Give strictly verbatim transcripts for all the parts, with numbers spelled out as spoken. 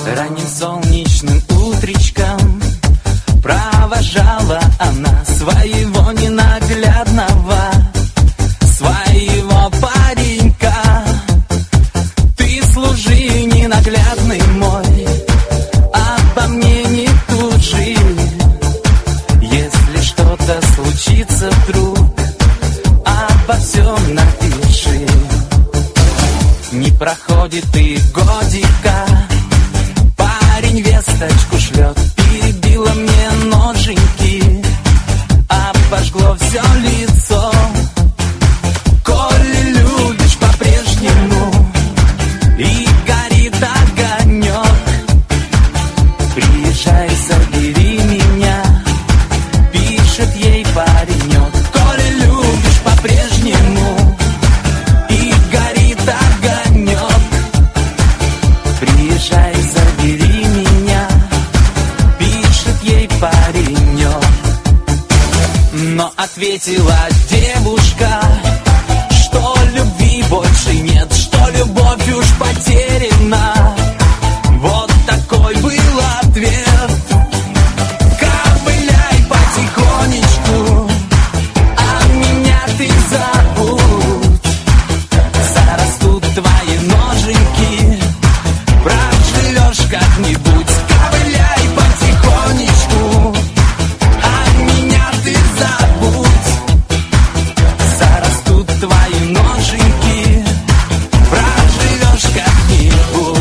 Ранним солнечным утречком провожала она своего ненаглядного, своего паренька. Ты служи, ненаглядный мой, обо мне не тужи. Если что-то случится вдруг, обо всем напиши. Не проходит и годика, парень весточку шлет: перебила мне ноженьки, обожгло все лицо. Коли любишь по-прежнему и горит огонек, приезжай, забери меня, пишет ей паренек. Коли любишь по-прежнему и горит огонек, приезжай, забери меня, пишет ей паренек. Но ответила девушка, что любви больше нет, что любовь уж потеряна. Вот такой был ответ. Ковыляй потихонечку, а меня ты забудь. Зарастут твои ноженьки, проживешь как-нибудь. Ковыляй потихонечку, а меня ты забудь. Зарастут твои ноженьки, проживешь как-нибудь.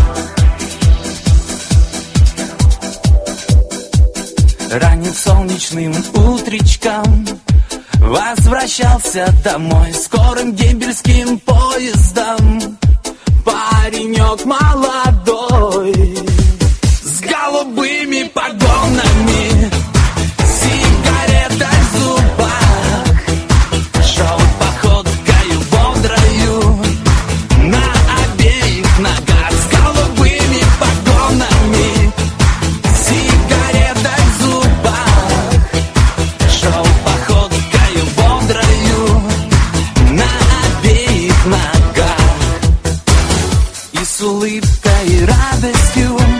Ранним солнечным утречком возвращался домой скорым дембельским поездом паренек молодой, с голубыми погонами, сигаретой в зубах, шел походкою бодрою на обеих ногах. С голубыми погонами, сигаретой в зубах, шел походкою бодрою на обеих ногах. И с улыбкой и радостью